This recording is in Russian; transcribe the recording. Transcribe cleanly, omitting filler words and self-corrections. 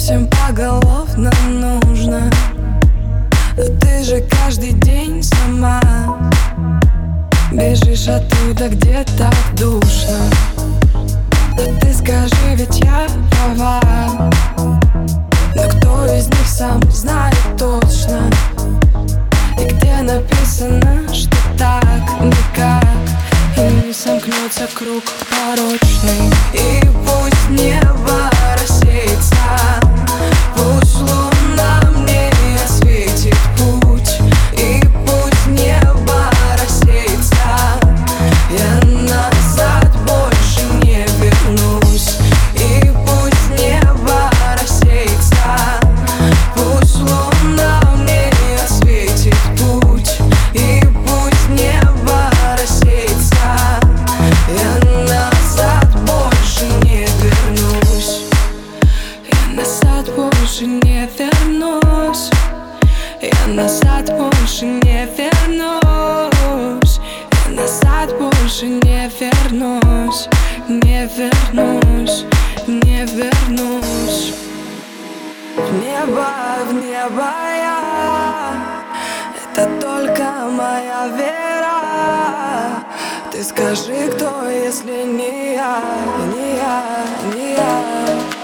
всем поголовно нужно, но ты же каждый день сама бежишь оттуда, где так душно. Но ты скажи, ведь я права, но кто из них сам знает точно? И где написано, что так никак и не сомкнется круг порочный. И пусть небо рассеется, пусть луна мне осветит путь. И пусть небо рассеется, я назад больше не вернусь. И пусть небо рассеется, пусть луна мне осветит путь. И пусть небо рассеется, я назад больше не вернусь. Я назад больше не вернусь. Я назад больше не вернусь. Я назад больше не вернусь. Не вернусь, не вернусь. В небо я, это только моя вера. Ты скажи, кто, если не я, не я, не я.